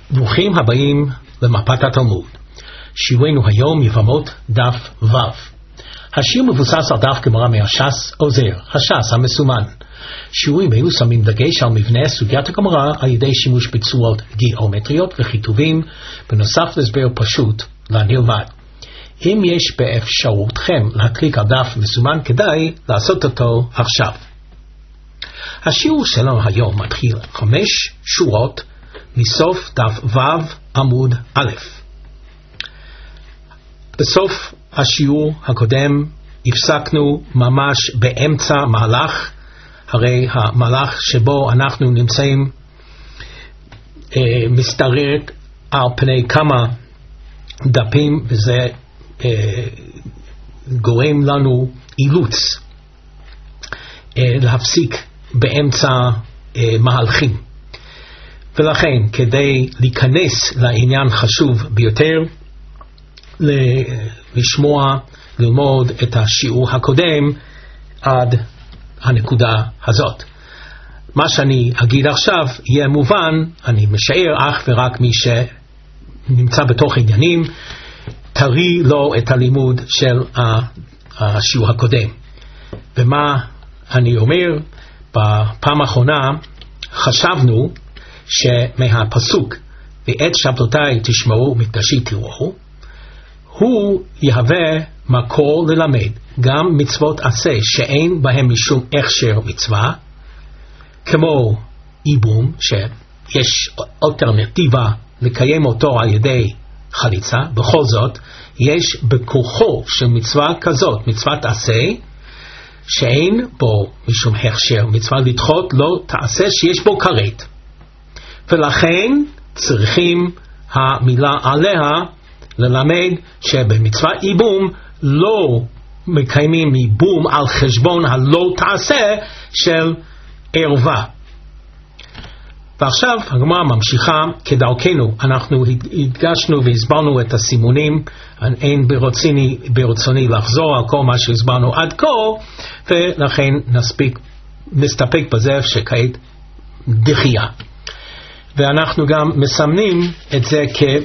ברוכים הבאים למפת התלמוד. שיעורנו היום יבמות דף ו'. השיעור מבוסס על דף גמרא מהש"ס עוזר, הש"ס המסומן. שיעורים אלו שמים דגש על מבנה סוגיית הגמרא על ידי שימוש בצורות גיאומטריות וכיתובים, בנוסף להסבר פשוט לנלמד. אם יש באפשרותכם להקליק על דף מסומן, כדאי לעשות אותו עכשיו. השיעור שלנו היום מתחיל 5 שורות מסוף דף ו' עמוד א'. בסוף השיעור הקודם הפסקנו ממש באמצע מהלך, הרי המהלך שבו אנחנו נמצאים מסתררת על פני כמה דפים, וזה גורם לנו אילוץ להפסיק באמצע מהלכים. ולכן כדי להיכנס לעניין חשוב ביותר, לשמוע, ללמוד את השיעור הקודם עד הנקודה הזאת. מה שאני אגיד עכשיו יהיה מובן, אני משער אך ורק מי שנמצא בתוך עניינים, תראי לו את הלימוד של השיעור הקודם. ומה אני אומר? בפעם האחרונה חשבנו שמהפסוק ואת שבתותיי תשמעו מקדשי תראו, הוא יהווה מקור ללמד גם מצוות עשה שאין בהם משום הכשר מצווה, כמו ייבום, שיש אלטרנטיבה לקיים אותו על ידי חליצה. בכל זאת יש בכוחו של מצווה כזאת, מצוות עשה, שאין בו משום הכשר מצווה, לדחות לא תעשה שיש בו כרת, ולכן צריכים המילה עליה ללמד שבמצווה ייבום לא מקיימים ייבום על חשבון הלא תעשה של ערווה. ועכשיו הגמרא ממשיכה כדרכנו. אנחנו הדגשנו והסברנו את הסימונים, אין ברצוני לחזור על כל מה שהסברנו עד כה, ולכן נסתפק בזה שכעת דחייה. ואנחנו גם מסמנים את זה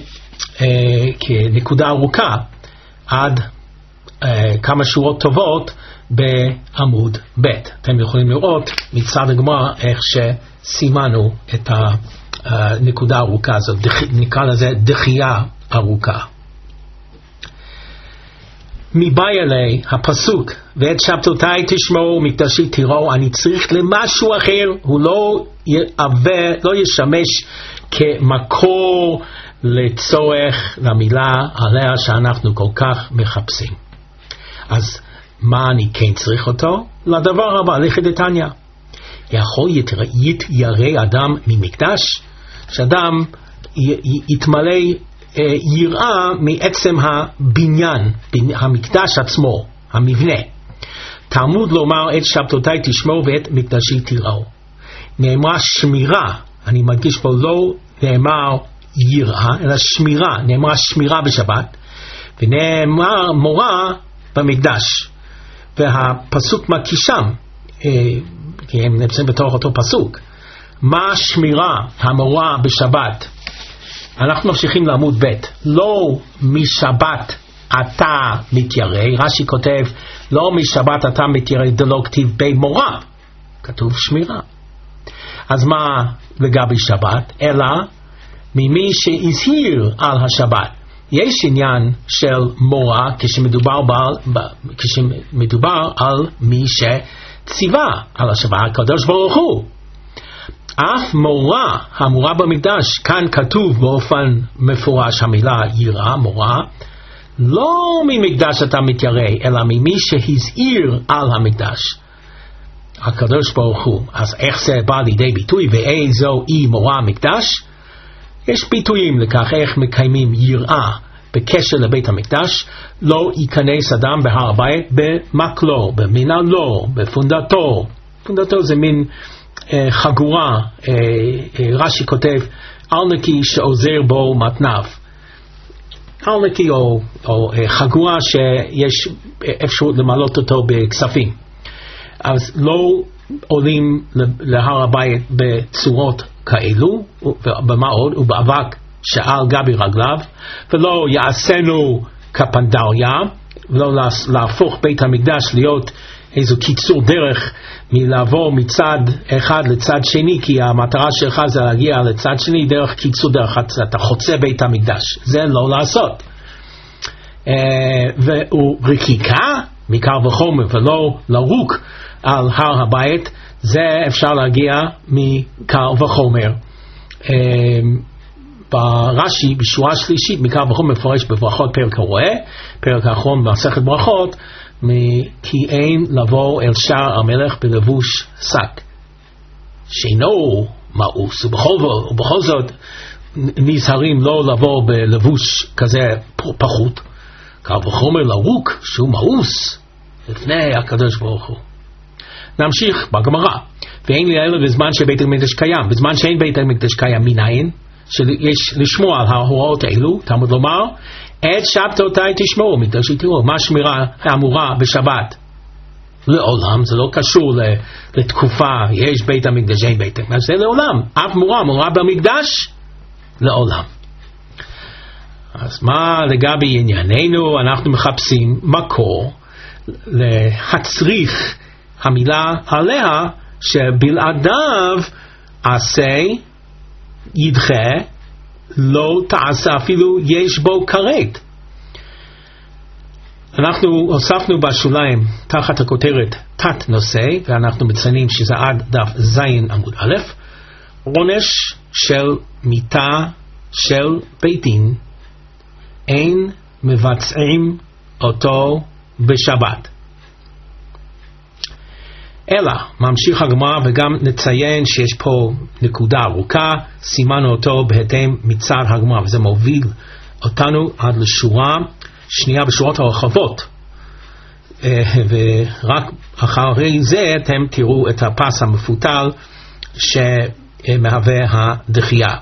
כנקודה ארוכה עד כמה שורות טובות בעמוד ב'. אתם יכולים לראות מצד הגמרא איך שסימנו את הנקודה הארוכה הזאת, נקרא לזה דחייה ארוכה. מבאי אלי הפסוק ואת שבתותיי תשמעו מקדשי תראו, אני צריך למשהו אחר, הוא לא ישמש כמקור לצורך למילה עליה שאנחנו כל כך מחפשים. אז מה אני כן צריך אותו? לדבר הבא, לכדתניא. יכול יתיירא אדם ממקדש? שאדם יתמלא יראה מעצם הבניין, המקדש עצמו, המבנה. תלמוד לומר את שבתותיי תשמעו ואת מקדשי תראו. נאמרה שמירה, אני מדגיש פה לא נאמר יראה, אלא שמירה, נאמרה שמירה בשבת, ונאמר מורה במקדש. והפסוק מקישם, כי הם נמצאים בתוך אותו פסוק. מה שמירה המורה בשבת? אנחנו ממשיכים לעמוד ב'. לא משבת אתה מתיירא, רש"י כותב לא משבת אתה מתיירא דלא כתיב במורה, כתוב שמירה. אז מה לגבי שבת? אלא ממי שהזהיר על השבת. יש עניין של מורה כשמדובר על מי שציווה על השבת, הקדוש ברוך הוא. אף מורה, המורה במקדש, כאן כתוב באופן מפורש המילה יראה, מורה, לא ממקדש אתה מתיירא, אלא ממי שהזהיר על המקדש, הקדוש ברוך הוא. אז איך זה בא לידי ביטוי? ואיזו היא מורה המקדש? יש ביטויים לכך איך מקיימים יראה בקשר לבית המקדש. לא ייכנס אדם בהר הבית במקלו, במנהלו, בפונדתו. פונדתו זה מין חגורה, רש"י כותב ארנקי שעוזר בו מתנב, ארנקי או חגורה שיש אפשרות למלות אותו בכספים. אז לא עולים להר הבית בצורות כאלו, ובמה עוד? ובאבק שעל גבי רגליו, ולא יעשנו כפנדריה, ולא להפוך בית המקדש להיות איזו קיצור דרך מלעבור מצד אחד לצד שני, כי המטרה שלך זה להגיע לצד שני דרך קיצור דרך, אתה חוצה בית המקדש, זה לא לעשות. ורקיקה מקר וחומר ולא לרוק על הר הבית, זה אפשר להגיע מקר וחומר. ברש"י בשורה שלישית מקר וחומר מפורש בברכות פרק הרואה, פרק האחרון במסכת ברכות, כי אין לבוא אל שער המלך בלבוש שק שאינו מאוס, ובכל זאת נזהרים לא לבוא בלבוש כזה פחות, קל וחומר לרוק שהוא מאוס לפני הקדוש ברוך הוא. נמשיך בגמרא. ואין לי אלא בזמן שבית המקדש קיים, בזמן שאין בית המקדש קיים מניין שיש לשמוע על ההוראות האלו, תלמוד לומר את שבתותיי תשמעו, מקדשי תראו. מה שמירה האמורה בשבת? לעולם, זה לא קשור לתקופה, יש בית המקדש, אין בית המקדש, זה לעולם. אף מורה במקדש, לעולם. אז מה לגבי ענייננו? אנחנו מחפשים מקור להצריך המילה עליה שבלעדיו עשה ידחה לא תעשה אפילו יש בו כרת. אנחנו הוספנו בשוליים תחת הכותרת תת נושא, ואנחנו מציינים שזה עד דף זין עמוד א', עונש של מיתה של בית דין אין מבצעים אותו בשבת. אלא ממשיך הגמרא, וגם נציין שיש פה נקודה ארוכה, סימנו אותו בהתאם מצד הגמרא, וזה מוביל אותנו עד לשורה שנייה בשורות הרחבות, ורק אחרי זה אתם תראו את הפס המפותל שמהווה הדחייה.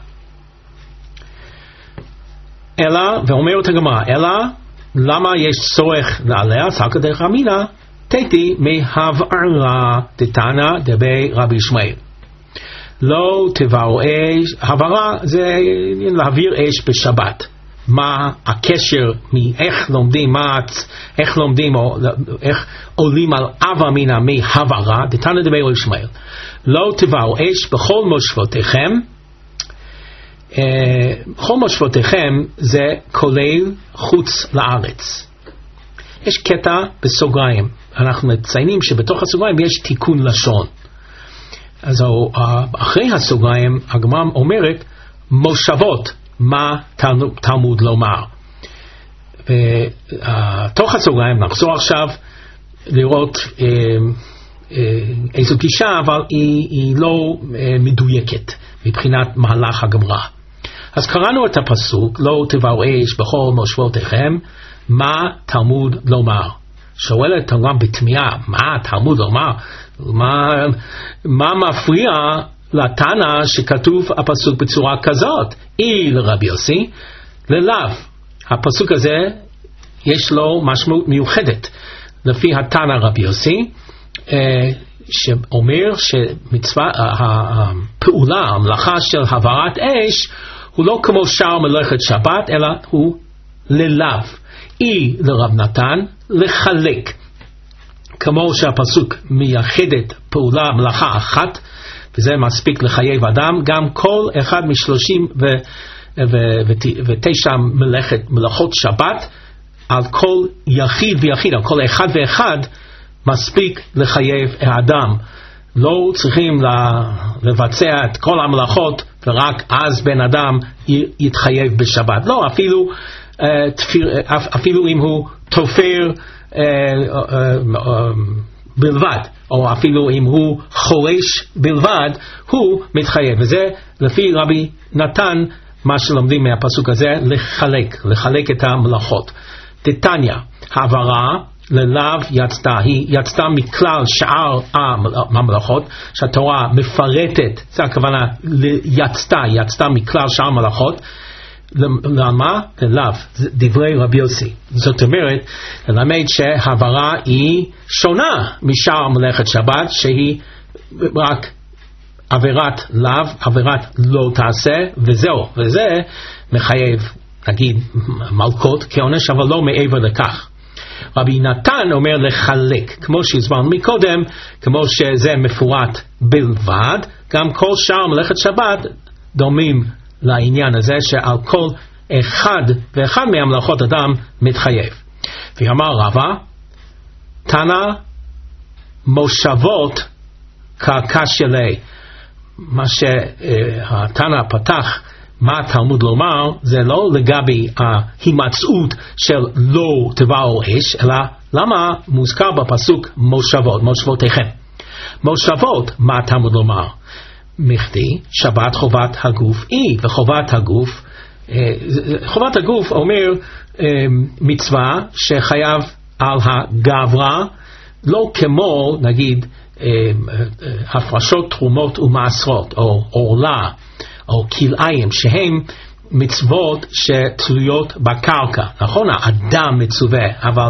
אלא, ואומרת הגמרא, אלא למה יש צורך לעליה? סלקא דרך אמינא תיתי מהבערה דתנא דבי רבי ישמעאל. לא תבערו אש, הבערה זה להעביר אש בשבת. מה הקשר מאיך לומדים, איך לומדים או איך עולים על אב אמינא מהבערה דתנא דבי רבי ישמעאל. לא תבערו אש בכל מושבותיכם. בכל מושבותיכם זה כולל חוץ לארץ. יש קטע בסוגריים, אנחנו מציינים שבתוך הסוגריים יש תיקון לשון. אז אחרי הסוגריים הגמרא אומרת מושבות, מה תלמוד לומר. ותוך הסוגריים נחזור עכשיו לראות איזו גישה, אבל היא לא מדויקת מבחינת מהלך הגמרא. אז קראנו את הפסוק לא תבערו אש בכל מושבותיכם, מה תלמוד לומר? שואלת הגמרא בתמיהה, מה תלמוד לומר? מה מפריע לתנא שכתוב הפסוק בצורה כזאת? לרבי יוסי ללאו. הפסוק הזה יש לו משמעות מיוחדת לפי התנא רבי יוסי, שאומר שמצווה הפעולה, המלאכה של הבערת אש הוא לא כמו שאר מלאכת שבת, אלא הוא ללאו. לרב נתן לחלק, כמו שהפסוק מייחדת פעולה מלאכה אחת, וזה מספיק לחייב אדם, גם כל אחד מ39 מלאכות שבת על כל יחיד ויחיד, על כל אחד ואחד מספיק לחייב האדם. לא צריכים לבצע את כל המלאכות ורק אז בן אדם יתחייב בשבת. לא, אפילו אם הוא תופר בלבד, או אפילו אם הוא חורש בלבד, הוא מתחייב. וזה לפי רבי נתן מה שלומדים מהפסוק הזה, לחלק את המלאכות. דתניא, העברה ללאו יצתה, היא יצתה מכלל שאר המלאכות, שהתורה מפרטת, זה הכוונה יצתה מכלל שאר המלאכות. למה? ללאו, דברי רבי יוסי. זאת אומרת, ללמד שהעברה היא שונה משאר מלאכת שבת, שהיא רק עבירת לאו, עבירת לא תעשה, וזהו, וזה מחייב, נגיד, מלכות כעונש, אבל לא מעבר לכך. רבי נתן אומר לחלק, כמו שהסברנו מקודם, כמו שזה מפורט בלבד, גם כל שאר מלאכת שבת דומים לעניין הזה, שעל כל אחד ואחד מהמלאכות אדם מתחייב. ואמר רבא, תנא מושבות כקשלי. מה שהתנא פתח, מה התלמוד לומר, זה לא לגבי ההימצאות של לא תבערו אש, אלא למה מוזכר בפסוק מושבות, מושבותיכם. מושבות, מה התלמוד לומר? מכדי שבת חובת הגוף היא, וחובת הגוף, חובת הגוף אומר מצווה שחייב על הגברא, לא כמו נגיד הפרשות תרומות ומעשרות, או עורלה, או כלאיים, שהם מצוות שתלויות בקרקע. נכון, האדם מצווה, אבל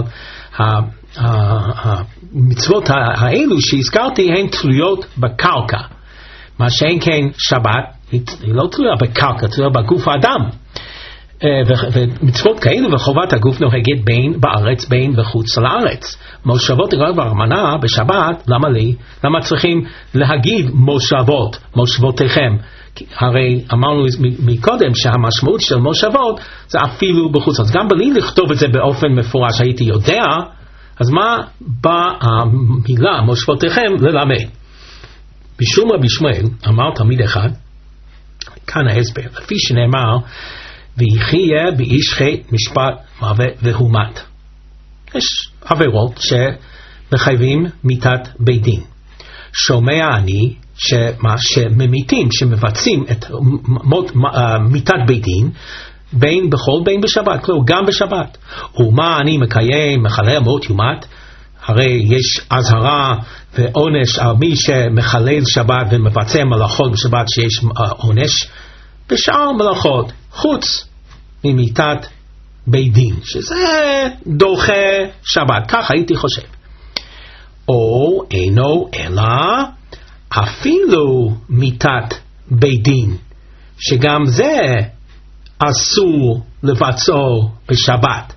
המצוות האלו שהזכרתי הן תלויות בקרקע. מה שאין כן שבת, היא לא תלויה בקרקע, תלויה בגוף האדם. ומצוות כאלו וחובת הגוף נוהגת בין בארץ בין וחוץ לארץ. מושבות הגוף ברמנה בשבת, למה לי? למה צריכים להגיד מושבות, מושבותיכם? הרי אמרנו מקודם שהמשמעות של מושבות זה אפילו בחוץ. אז גם בלי לכתוב את זה באופן מפורש הייתי יודע, אז מה באה המילה מושבותיכם ללמד? משום רבי שמואל אמר תלמיד אחד, כאן ההסבר, לפי שנאמר ויחיה באיש חטא משפט מוות והומת. יש עבירות שמחייבים מיתת בית דין. שומע אני שממיתים, שמבצעים את מיתת בית דין בין בחול בין בשבת, כלומר גם בשבת. ומה אני מקיים מחלל מות יומת? הרי יש אזהרה ועונש על מי שמחלל שבת ומבצע מלאכות בשבת, שיש עונש בשאר מלאכות חוץ ממיתת בית דין, שזה דוחה שבת. כך הייתי חושב. או אינו אלא אפילו מיתת בית דין, שגם זה אסור לבצעו בשבת.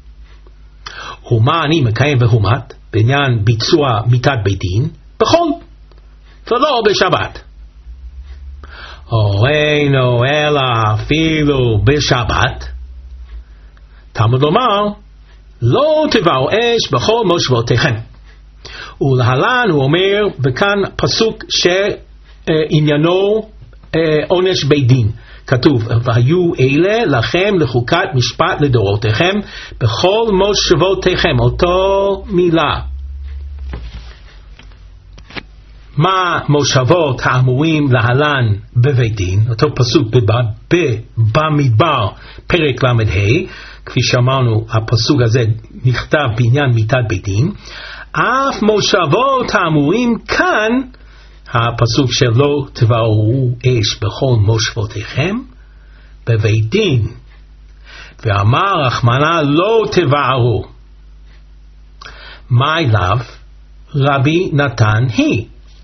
ומה אני מקיים בהומת? בעניין ביצוע מיתת בית דין בחול ולא בשבת. או אינו אלא אפילו בשבת, תלמוד לומר לא תבערו אש בכל מושבותיכם. ולהלן הוא אומר, וכאן פסוק שעניינו עונש בית דין, כתוב והיו אלה לכם לחוקת משפט לדורותיכם בכל מושבותיכם. אותו מילה. מה מושבות האמורים להלן בבית דין? אותו פסוק במדבר פרק למ"ה, כפי שאמרנו הפסוק הזה נכתב בעניין מיתת בית דין. אף מושבות האמורים כאן, הפסוק שלא תבערו אש בכל מושבותיכם בבית דין, ואמר רחמנא לא תבערו. מה אליו? רבי נתן היא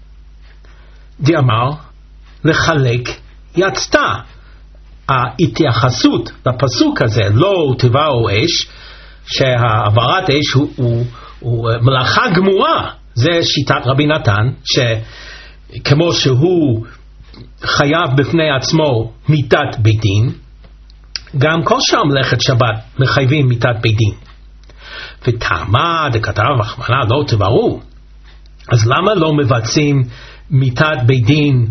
דאמר לחלק יצתה. ההתייחסות לפסוק הזה לא תבערו אש, שהעברת אש הוא מלאכה גמורה, זה שיטת רבי נתן, שכמו שהוא חייב בפני עצמו מיתת בית דין, גם כל שאר מלאכת שבת מחייבים מיתת בית דין. וטעמה דכתב רחמנא לא תבערו, אז למה לא מבצעים מיתת בית דין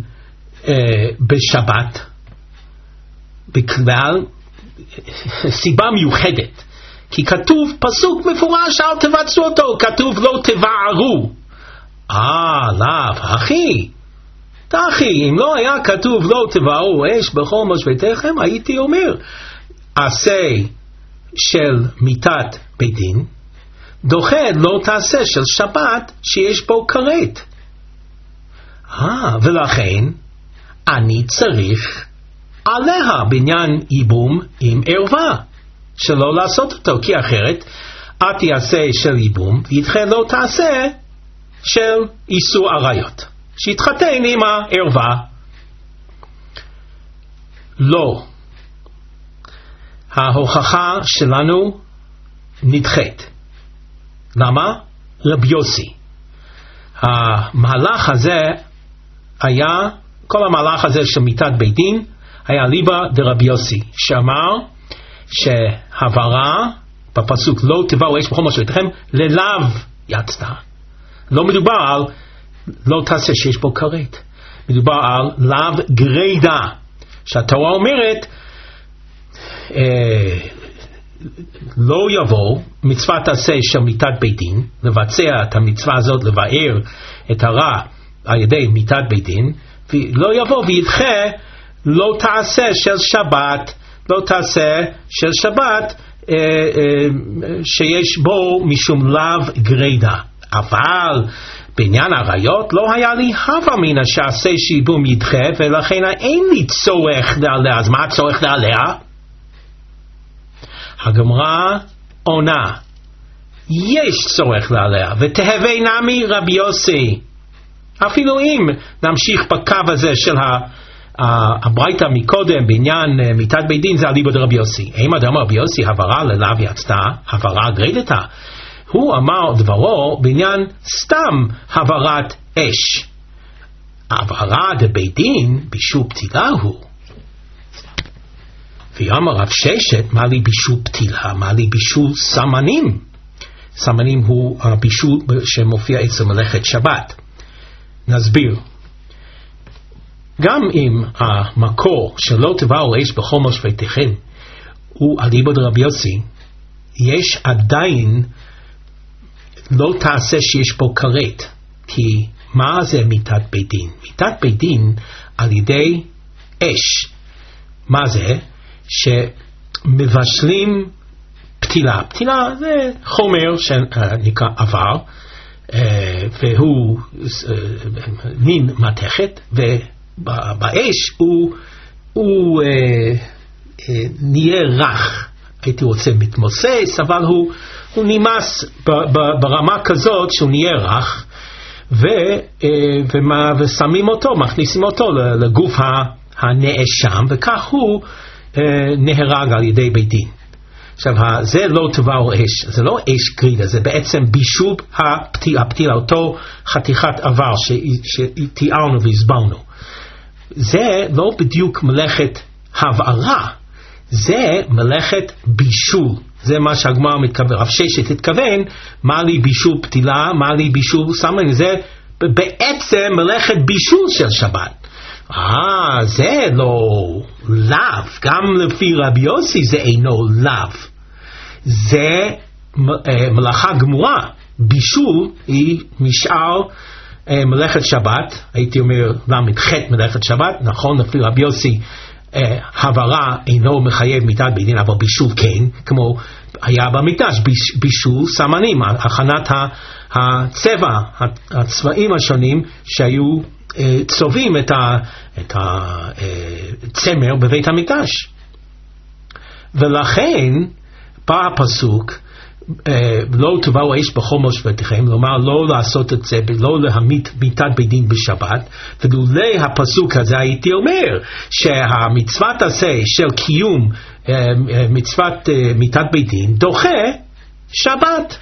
בשבת? בגלל סיבה מיוחדת, כי כתוב פסוק מפורש אל תבצעו אותו, כתוב לא תבערו. לאו, אחי, אם לא היה כתוב לא תבערו אש בכל מושבותיכם, הייתי אומר עשה של מיתת בית דין דוחה לא תעשה של שבת שיש בו כרת. ולכן אני צריך עליה בעניין ייבום עם ערווה שלא לעשות אותו, כי אחרת את יעשה של ייבום וידחה לא תעשה של איסור עריות. שיתחתן עם הערווה. לא. ההוכחה שלנו נדחית. למה? רבי יוסי. המהלך הזה היה, כל המהלך הזה של מיתת בית דין, היה ליבה דרבי יוסי, שאמר שהבהרה בפסוק לא תבואו אש בכל משפטיכם ללאו יצתה. לא מדובר על לא תעשה שיש בו כרת, מדובר על לאו גרידא, שהתורה אומרת לא יבוא מצוות עשה של מיתת בית דין, לבצע את המצווה הזאת, לבאר את הרע על ידי מיתת בית דין, ולא יבוא וידחה לא תעשה של שבת, לא תעשה של שבת שיש בו משום לאו גרידא. אבל בעניין הראיות לא היה לי הווה אמינא שעשה שיבום ידחה, ולכן אין לי צורך לעליה. אז מה הצורך לעליה? הגמרא עונה, יש צורך לעליה, ותהווה נמי רבי יוסי. אפילו אם נמשיך בקו הזה של הברייתא מקודם בעניין מיתת בית דין, זה אליבא דרבי יוסי. אם אדם רבי יוסי הבהרה ללאו יצתה, הבהרה גרידתא, הוא אמר דברו בעניין סתם הבהרת אש. הבהרה דבית דין בישול פתילה הוא. ויאמר רב ששת, מה לי בישול פתילה? מה לי בישול סמנים? סמנים הוא הבישול שמופיע אצל מלאכת שבת. נסביר. גם אם המקור שלא תבואו אש בכל משפטיכם הוא אליבא דרבי יוסי, יש עדיין לא תעשה שיש פה כרת. כי מה זה מיתת בית דין? מיתת בית דין על ידי אש. מה זה? שמבשלים פתילה. פתילה זה חומר שנקרא עבר, והוא מין מתכת, ובאש הוא נהיה רך. הייתי רוצה מתמוסס, אבל הוא נמאס ברמה כזאת שהוא נהיה רך, ושמים אותו, מכניסים אותו לגוף הנאשם, וכך הוא נהרג על ידי בית דין. עכשיו, זה לא תבואו אש, זה לא אש גרידא, זה בעצם בישול הפתילה, אותו חתיכת עבר שתיארנו והסברנו. זה לא בדיוק מלאכת הבערה, זה מלאכת בישול. זה מה שהגמרא מתכוון, רב ששת התכוון, מה לי בישול פתילה, מה לי בישול סמנים, זה בעצם מלאכת בישול של שבת. זה לא לאו, גם לפי רבי יוסי זה אינו לאו, זה מלאכה גמורה. בישול היא משאר מלאכת שבת, הייתי אומר למ"ח מלאכת שבת. נכון, לפי רבי יוסי הבהרה אינו מחייב מיתת בית דין, אבל בישול כן, כמו היה במקדש, בישול סמנים, הכנת הצבע, הצבעים השונים שהיו צובעים את הצמר בבית המקדש. ולכן בא הפסוק לא תבואו אש בכל משפטיכם, כלומר לא לעשות את זה, לא להמית מיתת בית דין בשבת. ולולא הפסוק הזה הייתי אומר שהמצוות עשה של קיום מצוות מיתת בית דין דוחה שבת.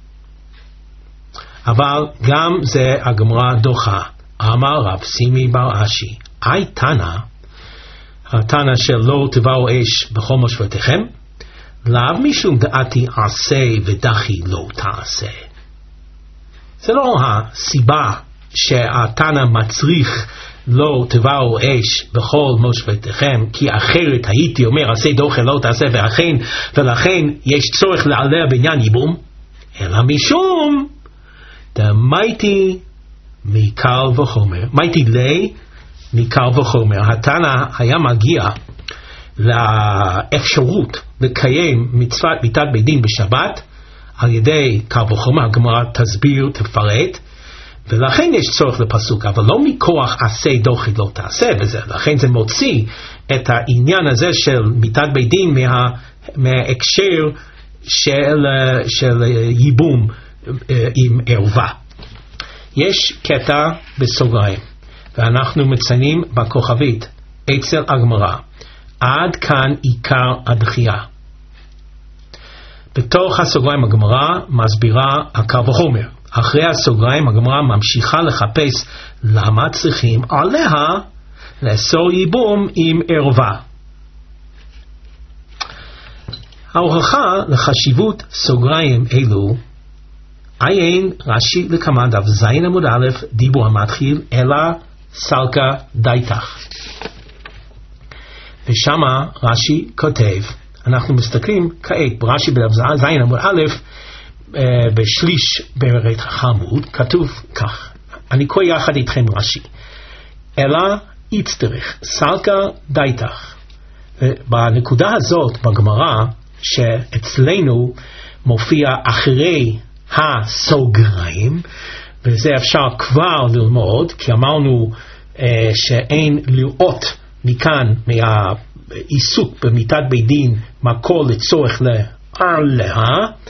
אבל גם זה הגמרא דוחה. אמר רב סימי בר אשי, אי תנא, התנא של לא תבואו אש בכל משפטיכם, לאו משום דעתי עשה ודחי לא תעשה. זה לא הסיבה שהתנא מצריך לא תבואו אש בכל משפטיכם, כי אחרת הייתי אומר עשה דוחה לא תעשה, ולכן יש צורך לעליה בעניין ייבום, אלא משום דמייתי מקל וחומר, מייתי לי מקל וחומר. התנא היה מגיע לאפשרות לקיים מצוות מיתת בית דין בשבת על ידי קל וחומר. הגמרא תסביר, תפרט, ולכן יש צורך לפסוק, אבל לא מכוח עשה דוחה לא תעשה, ולכן זה מוציא את העניין הזה של מיתת בית דין מההקשר של ייבום עם ערווה. יש קטע בסוגריים, ואנחנו מציינים בכוכבית אצל הגמרא, עד כאן עיקר הדחייה. בתוך הסוגריים הגמרא מסבירה הקל וחומר. אחרי הסוגריים הגמרא ממשיכה לחפש למה צריכים עליה לאסור ייבום עם ערווה. ההוכחה לחשיבות סוגריים אלו עיין רש"י לקמא דף ז עמוד א' דיבור המתחיל אלא סלקא דייתך. ושמה רש"י כותב, אנחנו מסתכלים כעת ברש"י בדף ז עמוד א' בשליש ברת חמוד, כתוב כך, אני קורא יחד איתכם רש"י, אלא יצטרך סלקא דייתך. בנקודה הזאת בגמרא שאצלנו מופיע אחרי הסוגריים, וזה אפשר כבר ללמוד, כי אמרנו שאין לראות מכאן מהעיסוק במיתת בית דין מקור לצורך לעליה,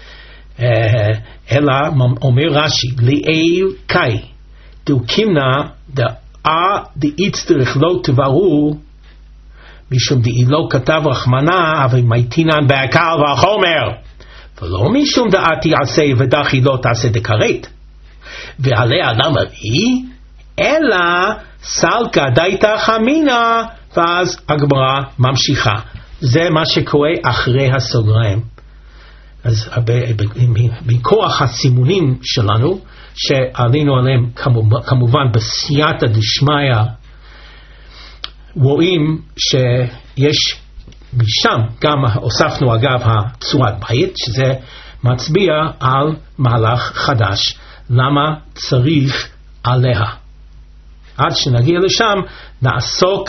אלא אומר רש"י לעיל קאי דוקימנה דאיצטרך לא תברו משום דאי לא כתב רחמנה אבל מייטינן בהקל והחומר, ולא משום דעתי עשה ודחי לא תעשה דקרית, ועליה למה היא אלא סלקא דייתך אמינה. ואז הגמרא ממשיכה, זה מה שקורה אחרי הסוגריים. אז מכוח הסימונים שלנו שעלינו עליהם כמובן בסייעתא דשמיא, רואים שיש משם גם הוספנו אגב הצורת בית, שזה מצביע על מהלך חדש, למה צריך עליה. עד שנגיע לשם נעסוק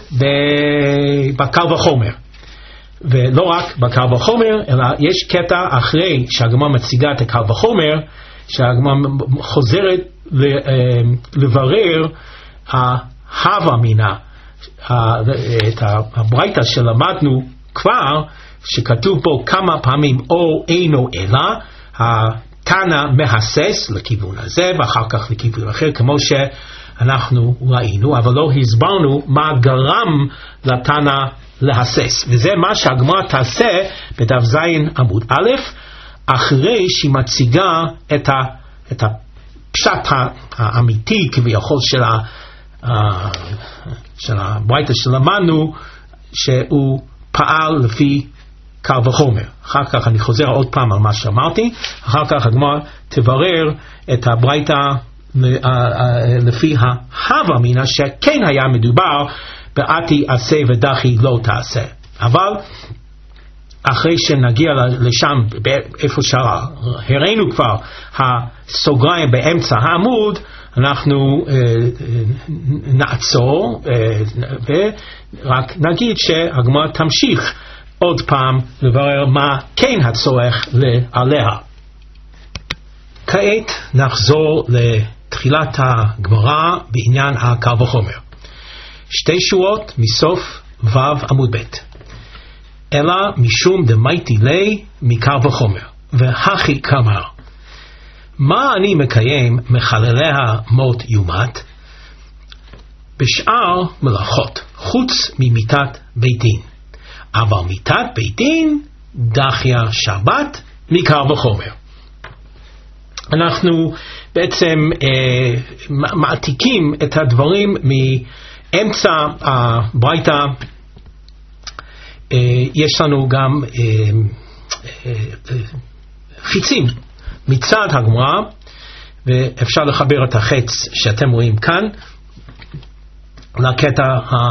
בקל וחומר, ולא רק בקל וחומר, אלא יש קטע אחרי שהגמרא מציגה את הקל וחומר, שהגמרא חוזרת לברר ההווה מינה, את הברייתא שלמדנו כבר, שכתוב בו כמה פעמים או אינו אלא, התנא מהסס לכיוון הזה ואחר כך לכיוון אחר, כמו שאנחנו ראינו, אבל לא הסברנו מה גרם לתנא להסס, וזה מה שהגמרא תעשה בדף ז עמוד א', אחרי שהיא מציגה את הפשט האמיתי כביכול של הברייתא שלמדנו, שהוא פעל לפי קל וחומר. אחר כך אני חוזר עוד פעם על מה שאמרתי, אחר כך הגמרא תברר את הברייתא לפי ההווה מינה, שכן היה מדובר בעתי עשה ודחי לא תעשה. אבל אחרי שנגיע לשם, איפה שהראינו כבר הסוגריים באמצע העמוד, אנחנו נעצור ורק נגיד שהגמרא תמשיך עוד פעם לברר מה כן הצורך עליה. כעת נחזור לתחילת הגמרא בעניין הקל וחומר. שתי שורות מסוף ו' עמוד ב'. אלא משום דמייטי לי מקל וחומר, והכי כמר. מה אני מקיים מחלליה מות יומת בשאר מלאכות, חוץ ממיתת בית דין. אבל מיתת בית דין דחיה שבת מקל וחומר. אנחנו בעצם מעתיקים את הדברים מאמצע הברייתא. יש לנו גם חיצים מצד הגמרא, ואפשר לחבר את החץ שאתם רואים כאן לקטע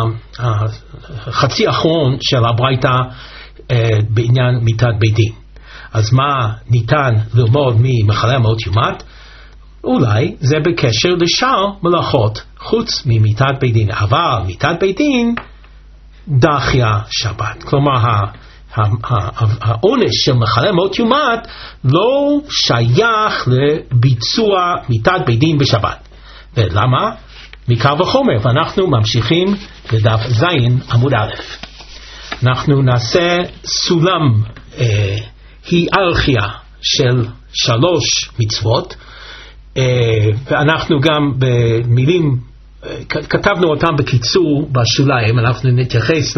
החצי האחרון של הברייתא בעניין מיתת בית דין. אז מה ניתן ללמוד ממחלל מות יומת? אולי זה בקשר לשאר מלאכות חוץ ממיתת בית דין, אבל מיתת בית דין דחיה שבת. כלומר העונש של מחלל מות יומת לא שייך לביצוע מיתת בית דין בשבת. ולמה? מקל וחומר. ואנחנו ממשיכים לדף ז עמוד א'. אנחנו נעשה סולם היררכיה של 3 מצוות, ואנחנו גם במילים, כתבנו אותם בקיצור בשוליים, אנחנו נתייחס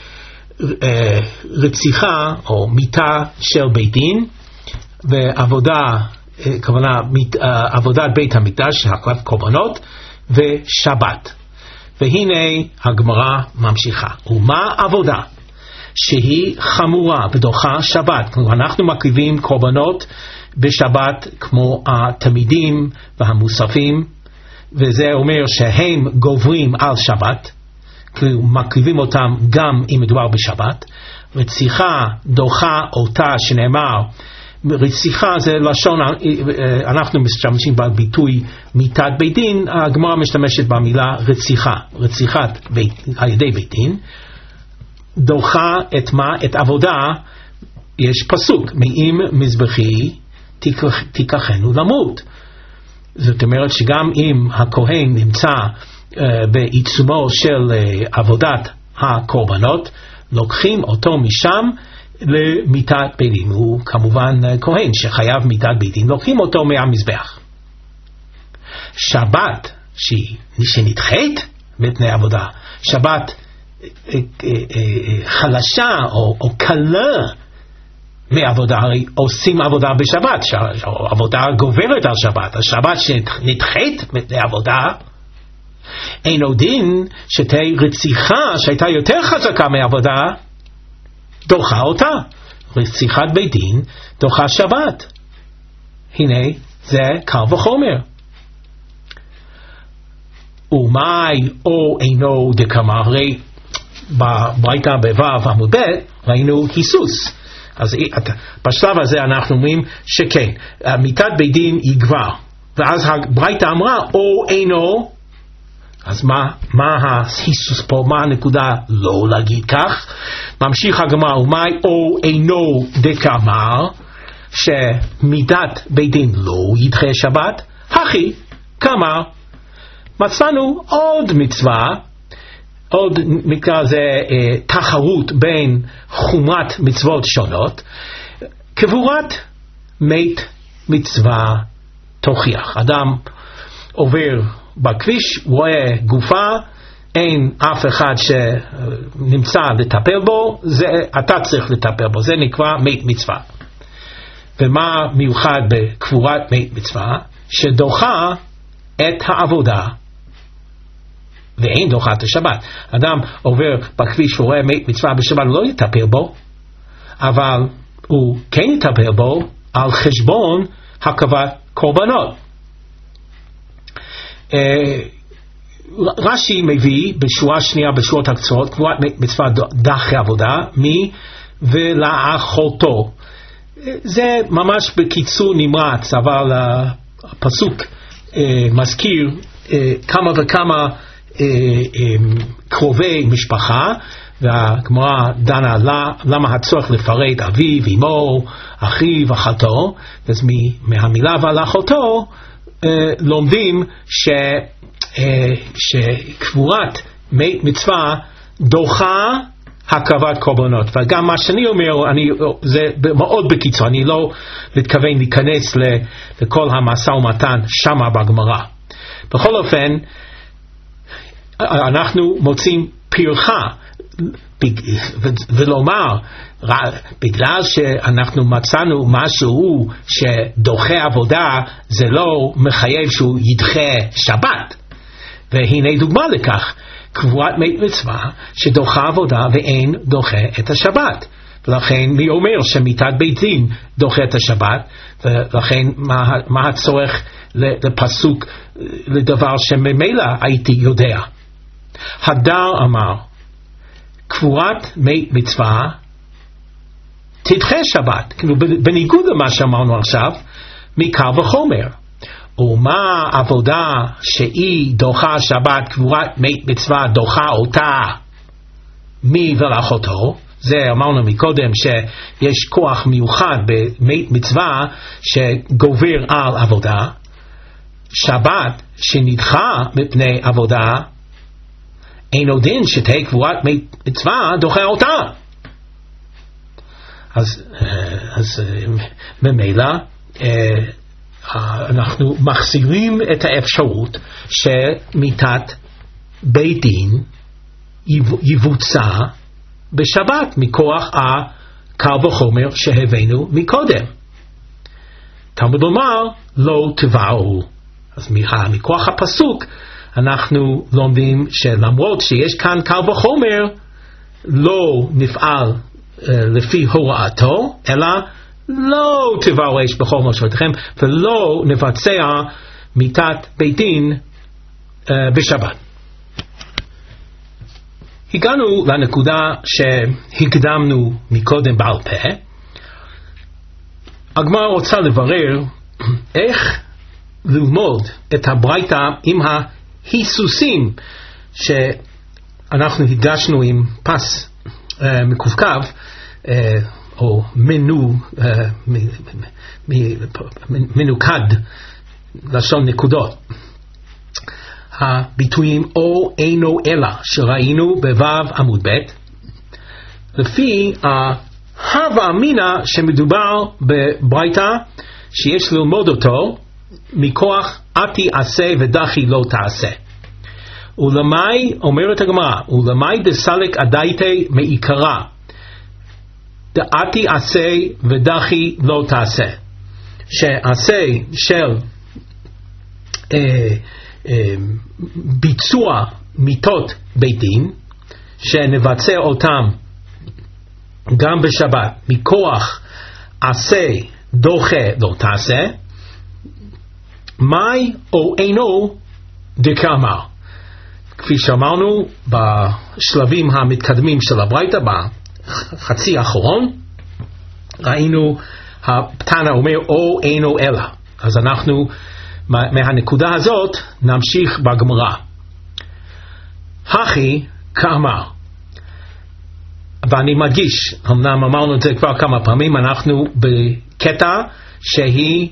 לרציחה או מיתה של בית דין, ועבודה, כוונה עבודת בית המקדש, הקרבת קורבנות, ושבת. והנה הגמרא ממשיכה. ומה עבודה שהיא חמורה ודוחה שבת? כלומר, אנחנו מקריבים קורבנות בשבת כמו התמידים והמוספים, וזה אומר שהם גוברים על שבת, כלומר מקריבים אותם גם אם מדובר בשבת. רציחה דוחה אותה, שנאמר, רציחה זה לשון, אנחנו משתמשים בביטוי מיתת בית דין, הגמרא משתמשת במילה רציחה, רציחת על ידי בית דין. דוחה את מה? את עבודה. יש פסוק, מעם מזבחי תיקחנו למות. זאת אומרת שגם אם הכהן נמצא בעיצומו של עבודת הקורבנות, לוקחים אותו משם למיתת בית דין. הוא כמובן כהן שחייב מיתת בית דין, לוקחים אותו מהמזבח. שבת שנדחית מפני עבודה, שבת חלשה או קלה מעבודה, הרי עושים עבודה בשבת, עבודה גוברת על שבת. השבת שנדחית מפני עבודה, אינו דין שתהיה רציחה שהייתה יותר חזקה מעבודה, דוחה אותה. רציחת בית דין דוחה שבת. הנה זה קל וחומר. ומאי או אינו דקאמר, הרי בברייתא בו' עמוד ב' ראינו היסוס. אז בשלב הזה אנחנו אומרים שכן, מיתת בית דין יגבר. ואז הברייתא אמרה או אינו, אז מה ההיסוס פה? מה הנקודה לא להגיד כך? ממשיך הגמרא, ומאי או אינו דקאמר, שמיתת בית דין לא ידחה שבת. הכי כאמר, מצאנו עוד מצווה, עוד מקרא זה תחרות בין חומרת מצוות שונות. קבורת מת מצווה תוכיח. אדם עובר בכביש, רואה גופה, אין אף אחד שנמצא לטפל בו, זה אתה צריך לטפל בו, זה נקרא מת מצווה. ומה מיוחד בקבורת מת מצווה? שדוחה את העבודה ואין דוחה את השבת. אדם עובר בכביש ורואה מת מצווה בשבת, לא יטפל בו, אבל הוא כן יטפל בו על חשבון הקרבת קורבנות. רש"י מביא בשורה שנייה בשורות הקצרות, קבורת מצווה דחה עבודה מי ולאחותו. זה ממש בקיצור נמרץ, אבל הפסוק מזכיר כמה וכמה קרובי משפחה, והגמרא דנה למה הצורך לפרט אביו, אמו, אחיו, אחותו. אז מהמילה ולאחותו לומדים שקבורת מת מצווה דוחה הקרבת קורבנות. וגם מה שאני אומר, זה מאוד בקיצור, אני לא מתכוון להיכנס לכל המשא ומתן שמה בגמרא. בכל אופן, אנחנו מוצאים פרחה ולומר, בגלל שאנחנו מצאנו משהו שדוחה עבודה, זה לא מחייב שהוא ידחה שבת. והנה דוגמה לכך, קבורת מת מצווה שדוחה עבודה ואין דוחה את השבת. ולכן מי אומר שמיתת בית דין דוחה את השבת? ולכן מה הצורך לפסוק לדבר שממילא הייתי יודע? הדר אמר, קבורת מת מצווה תדחה שבת, כאילו בניגוד למה שאמרנו עכשיו, מקל וחומר. ומה עבודה שהיא דוחה שבת, קבורת מת מצווה דוחה אותה מי ולאחותו? זה אמרנו מקודם שיש כוח מיוחד במת מצווה שגובר על עבודה. שבת שנדחה מפני עבודה, אינו דין שתהיה קבורת מת מצווה דוחה אותה. אז ממילא אנחנו מחזירים את האפשרות שמיתת בית דין יבוצע בשבת מכוח הקל וחומר שהבאנו מקודם. תלמוד לומר לא תבערו. אז מכוח הפסוק אנחנו לומדים שלמרות שיש כאן קל וחומר לא נפעל לפי הוראתו, אלא לא תבערו אש בכל מושבותיכם ולא נבצע מיתת בית דין בשבת. הגענו לנקודה שהקדמנו מקודם בעל פה. הגמרא רוצה לברר איך ללמוד את הברייתא עם ההיסוסים שאנחנו הדגשנו עם פס מקווקו או מנוקד לשון נקודות. הביטויים או אינו אלא שראינו בו"ב עמוד ב' לפי ההווה אמינא שמדובר בברייתא שיש ללמוד אותו מכוח עתי עשה ודחי לא תעשה. ולמי אומרת הגמרא ולמי דסלק עדייתי מעיקרה דעתי עשה ודחי לא תעשה, שעשה של ביצוע מיתות בית דין שנבצע אותם גם בשבת מכוח עשה דוחה לא תעשה, מי או אינו דקאמר. כפי שאמרנו בשלבים המתקדמים של הברייתא בחצי האחרון ראינו התנא אומר או אינו אלא. אז אנחנו מהנקודה הזאת נמשיך בגמרא. הכי כאמר, ואני מדגיש, אמנם אמרנו את זה כבר כמה פעמים, אנחנו בקטע שהיא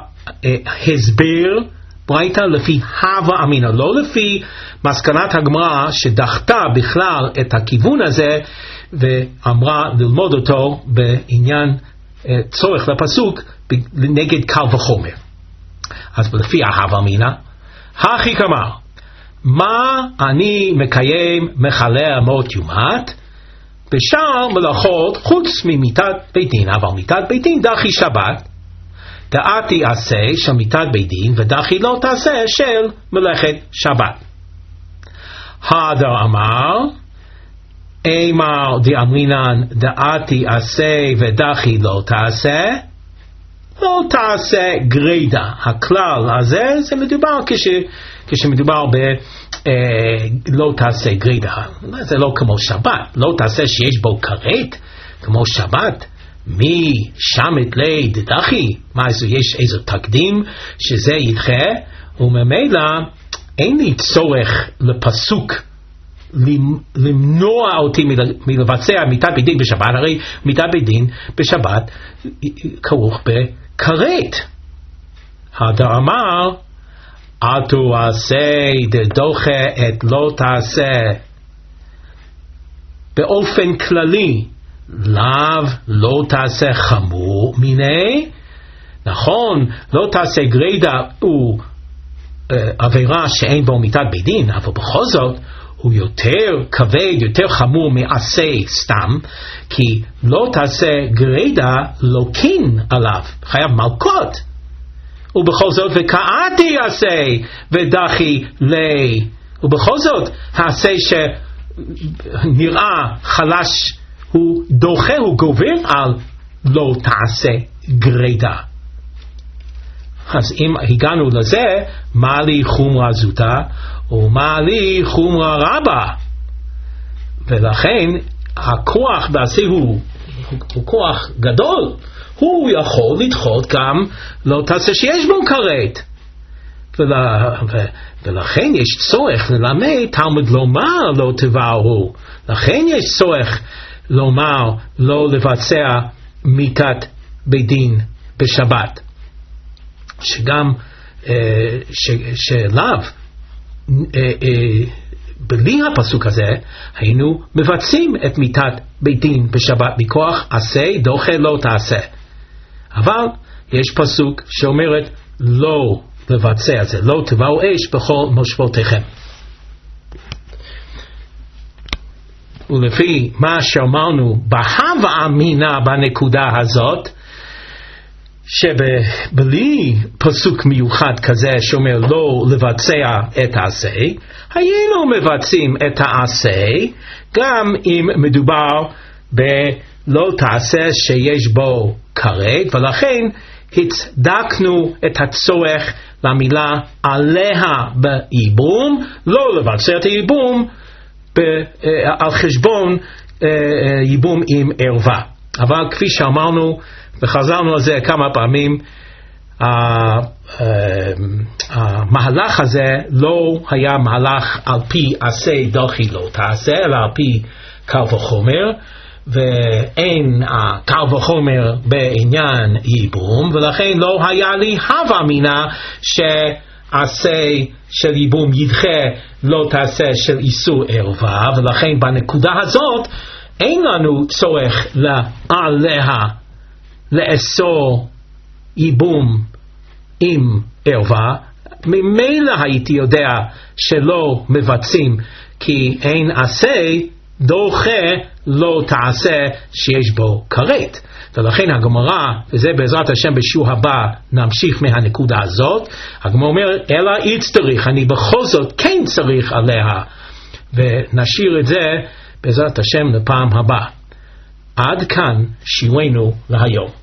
הסבר ברייתא לפי הווה אמינא, לא לפי מסקנת הגמרא שדחתה בכלל את הכיוון הזה ואמרה ללמוד אותו בעניין צורך לפסוק נגד קל וחומר. אז לפי ההווה אמינא, הכי כאמר, מה אני מקיים מכלה אמות יומת בשאר מלאכות חוץ ממיתת בית דין, אבל מיתת בית דין דחי שבת דעתי עשה של מיתת בית דין ודחי לא תעשה של מלאכת שבת. הדר אמר אמר דאמרינן דעתי עשה ודחי לא תעשה, לא תעשה גרידה. הכלל הזה זה מדובר כשמדובר לא תעשה גרידה, זה לא כמו שבת, לא תעשה שיש בו כרת כמו שבת. מי שמת לי דדחי, מה זה, יש איזה תקדים שזה ידחה, וממילא אין לי צורך לפסוק למנוע אותי מלבצע מיתת בית דין בשבת, הרי מיתת בית דין בשבת כרוך בכרת. הדר אמר עתו עשה דדוחה את לא תעשה באופן כללי, לאו לא תעשה חמור מיני. נכון, לא תעשה גרידה הוא עבירה שאין בו מיתת בית דין, אבל בכל זאת הוא יותר כבד, יותר חמור מעשה סתם, כי לא תעשה גרידה לוקין עליו, חייב מלכות. ובכל זאת וקעתי עשה ודחי לי, ובכל זאת העשה שנראה חלש הוא דוחה, הוא גובר על לא תעשה גרידה. אז אם הגענו לזה, מה לי חומרה זוטה ומה לי חומרה רבה, ולכן הכוח בעשה הוא כוח גדול, הוא יכול לדחות גם לא תעשה שיש בו כרת, ולכן יש צורך ללמד תלמוד לומר לא תבערו, לכן יש צורך לומר לא לבצע מיתת בית דין בשבת, שגם שלאו בלי הפסוק הזה היינו מבצעים את מיתת בית דין בשבת מכוח עשה דוחה לא תעשה, אבל יש פסוק שאומרת לא לבצע זה, לא תבואו אש בכל מושבותיכם. ולפי מה שאמרנו בהווה אמינה בנקודה הזאת, שבלי פסוק מיוחד כזה שאומר לא לבצע את העשה, היינו מבצעים את העשה גם אם מדובר בלא תעשה שיש בו כרת, ולכן הצדקנו את הצורך למילה עליה בייבום, לא לבצע את הייבום על חשבון ייבום עם ערווה. אבל כפי שאמרנו וחזרנו על זה כמה פעמים, המהלך הזה לא היה מהלך על פי עשה דחי לא תעשה, אלא על פי קל וחומר, ואין קל וחומר בעניין ייבום, ולכן לא היה לי הווה אמינה שעשה של ייבום ידחה לא תעשה של איסור ערווה, ולכן בנקודה הזאת אין לנו צורך לעליה לאסור ייבום עם ערווה. ממילא הייתי יודע שלא מבצעים, כי אין עשה דוחה לא תעשה שיש בו כרת. ולכן הגמרא, וזה בעזרת השם בשיעור הבא נמשיך מהנקודה הזאת, הגמרא אומר אלא יצטריך, אני בכל זאת כן צריך עליה, ונשאיר את זה בעזרת השם לפעם הבאה. עד כאן שיעורנו להיום.